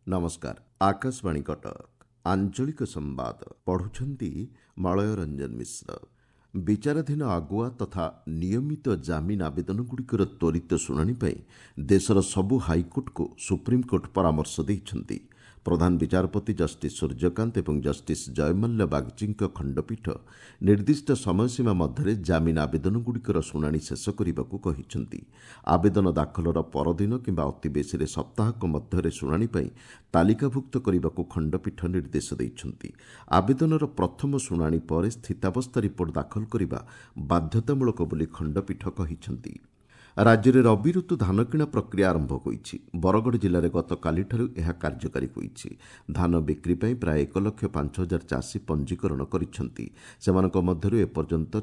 नमस्कार। आकाशवाणी कटक आंचलिक संवाद पढ़ुछंती मलय रंजन मिश्र। विचाराधीन आगुआ तथा नियमित जामिन आवेदनगुड़िकर त्वरित शुणाणी पर देशर सबु हाइकोर्ट को सुप्रीमकोर्ट परामर्श देइछंती। प्रधान विचारपति जस्टिस सूर्यकांत और जस्टिस जयमल्ल बागची खंडपीठ निर्दिष्ट समयसीमा मध्य जामिन आवेदनगुड़िकर शुणाणी शेष करने को कहिछंती। आवेदन दाखलर परदिन किंबा अति बेसी सप्ताहक मध्य शुणाणी पर तालिकाभुक्त करने को खंडपीठ निर्देश देइछंती। आवेदनर प्रथम शुणाणी पर स्थितावस्था रिपोर्ट दाखल करने बाध्यतामूलक बोली खंडपीठ कहिछंती। राज्य में रबी ऋतु धान किणा प्रक्रिया आरंभ होईछि। बरगढ़ जिले में गतकालिठारु यह कार्यकारी होईछि। धान बिक्री ପାଇଁ प्राय 1,05,000 चाषी पंजीकरण करिसेंति। सेमानक मध्यरु एपर्यंत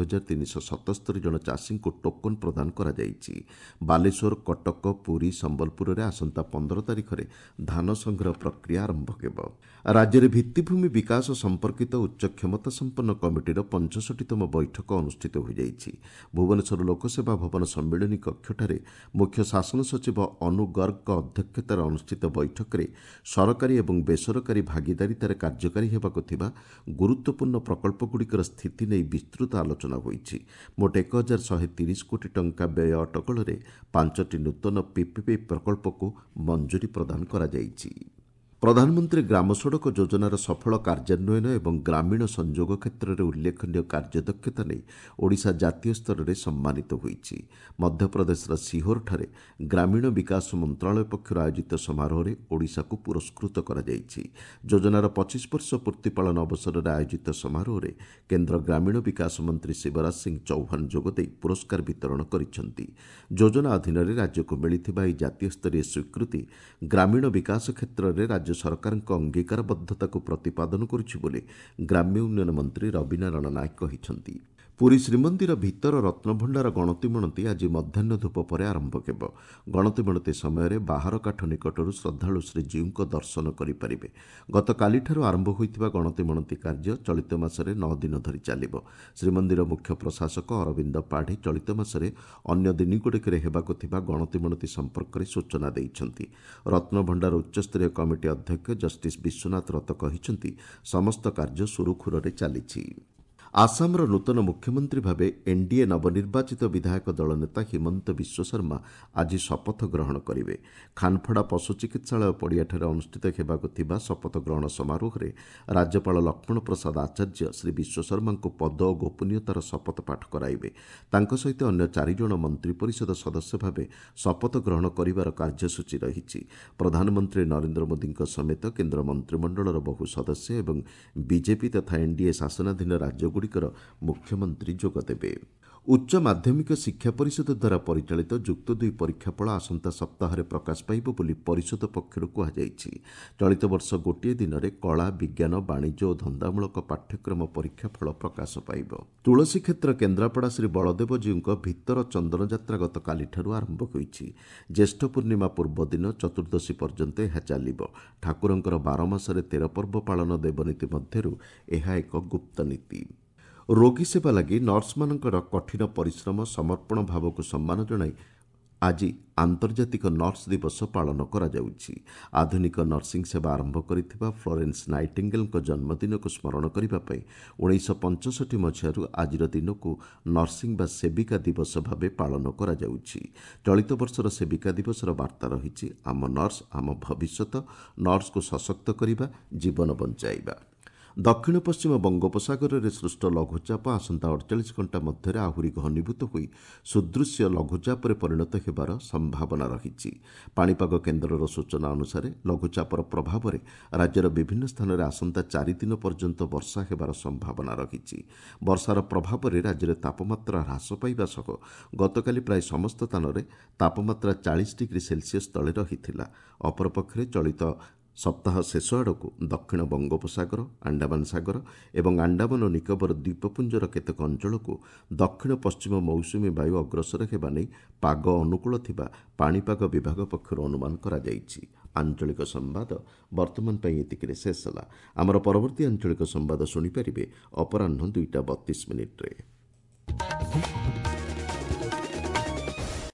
96,377 जन चाषी को टोकन प्रदान करा जाईछि। बालेश्वर, कटक, पुरी, संबलपुर में आसंता 15 तारिख में धान संग्रह प्रक्रिया आरंभ हेबो। राज्य में भित्तिभूमि विकास संपर्कित उच्च क्षमता संपन्न कमिटीर 65तम बैठक अनुष्ठित हो जाईछि। भुवनेश्वर लोकसेवा भवन सम्मेलनी कक्षठारे मुख्य शासन सचिव अनु गर्ग अध्यक्षतार अनुष्ठित बैठक में सरकारी और बेसरकारी भागीदारितार कार्यकारी हेबाकु थिबा गुरुत्वपूर्ण प्रकल्पगुड़िकर स्थिति नहीं विस्तृत आलोचना होईछि। मोट 1,130 कोटी टंका व्यय अटकल 5टी नूतन पीपीपी प्रकल्प को मंजूरी प्रदान करा जाईछि। प्रधानमंत्री ग्राम सड़क योजनार सफल कार्यान्वयन और ग्रामीण संयोग क्षेत्र में उल्लेखनीय कार्यदक्षता नहीं ओडिशा जातीय स्तर में सम्मानित होईछि। मध्यप्रदेशर सीहोर ग्रामीण विकास मंत्रालय पक्षर आयोजित समारोह में ओडिशा को पुरस्कृत करा जाईछि। योजनार 25 वर्ष पूर्ति पालन अवसर में आयोजित समारोह में केन्द्र ग्रामीण विकास मंत्री शिवराज सिंह चौहान जोगदे पुरस्कार वितरण करिसेंति। योजना अधीन राज्य को मिलिथिबा एही जातीय स्तरीय स्वीकृति ग्रामीण विकास क्षेत्र में राज्य सरकार अंगीकारबद्धता को प्रतिपादन करुछि बोली ग्राम्य उन्नयन मंत्री रविनारायण नायक कहिसेंति। पुरी श्रीमंदिर भितर रत्नभंडार गणति मणति आज मध्याह्न धूप पर आरंभ हेब। गणति मणति समय बाहर काठ निकटरू श्रद्धालु श्रीजीव दर्शन करेंगे। गतकालिठारु आरंभ होइतिबा गणति मणति कार्य चलित मासरे 9 दिन धरी चलिब। श्रीमंदिर मुख्य प्रशासक अरविंद पाढ़ी चलित मासरे अन्य दिनगुड़िकरे हेबाकु थिबा गणति मणति संपर्क में सूचना देइछंती। रत्नभंडार उच्चस्तरीय कमिटी अध्यक्ष जस्टिस विश्वनाथ रथ कहिसेंति समस्त कार्य सुरुखुरुरे चलिछि। आसामर नूतन मुख्यमंत्री भावे एनडीए नवनिर्वाचित विधायक दल नेता हिमंत विश्व शर्मा आज शपथ ग्रहण करेंगे। खानफड़ा पशु चिकित्सालय पड़ियाठारे अनुष्ठित हेबाकु थिबा शपथ ग्रहण समारोह में राज्यपाल लक्ष्मण प्रसाद आचार्य श्री विश्व शर्मा को पद और गोपनीयतार शपथ पाठ कराइबे। तांको सहित अन्य 4 जन मंत्री परिषद सदस्य भावे शपथ ग्रहण करिवार कार्यसूची रहिछि। प्रधानमंत्री नरेंद्र मोदी समेत केन्द्र मंत्रिमंडलर बहु सदस्य और बीजेपी तथा एनडीए शासनाधीन राज्य मुख्यमंत्री जोगदेवे। उच्च माध्यमिक शिक्षा परिषद द्वारा परिचालित जुक्त 2 परीक्षाफल आसंता सप्ताह प्रकाश पाइब बोली परिषद पक्षर कहुଯାଇଛି। चलित वर्ष गोटे दिन में कला, विज्ञान, वाणिज्य और धंदामूलक पाठ्यक्रम परीक्षाफल प्रकाश पाइब। तुलसी क्षेत्र केन्द्रापड़ा श्री बलदेवजी भितर चंदन यात्रा गतकालिठारु आरंभ होईछि। ज्येष्ठ पूर्णिमा पूर्व दिन चतुर्दशी पर्यंत यह चलिब। ठाकुरंकर 12 मासरे 13 पर्व पालन देवनीति मध्यरु यह एक गुप्त नीति। रोगी सेवा लगी नर्स मानकर कठिन परिश्रम समर्पण भाव को सम्मान जनाई आज आंतर्जातिक नर्स दिवस पालन करा जाउछि। आधुनिक नर्सिंग सेवा आरंभ करिथिबा फ्लोरेंस नाइटिंगेल जन्मदिन को स्मरण करिबा पई 1965 मसीहारू आजिर दिन को नर्सिंग बा सेविका दिवस भावे पालन करा जाउछि। चलित वर्षर सेविका दिवसर वार्ता रहिछि आम नर्स आम भविष्यत, नर्स को सशक्त करिबा, जीवन बंचाइबा। दक्षिण पश्चिम बंगोपसागर में सृष्ट लघुचाप आसंता 48 घंटा मध्य आहुरी घनीभूत हो सुदृश्य लघुचाप परिणत होबार संभावना रही। पाणीपाग केन्द्रर सूचना अनुसार लघुचापर प्रभाव में राज्यर विभिन्न स्थान में आसंता 4 दिन पर्यंत वर्षा होबार संभावना रही। वर्षार प्रभाव में राज्य में तापमात्रा ह्रास पाइबा सह गतकाली प्राय समस्त स्थान में तापमात्रा 40 डिग्री सेल्सियस तले रही। अपरपक्षे चलित सप्ताह शेष आड़क दक्षिण बंगोपसागर, अंडमान सागर और अंडमान और निकोबर द्वीपपुंजर केतेक अंचल को दक्षिण पश्चिम मौसुमी वायु अग्रसर हेबा नै पाग अनुकूल थिबा पाणीपाग विभाग पक्षर अनुमान करा जायछि। आंचलिक संवाद वर्तमान पई एतिकिरे शेष होला। आमर परवर्ती आंचलिक संवाद सुनि परिबे अपराह्न 2:32 रे।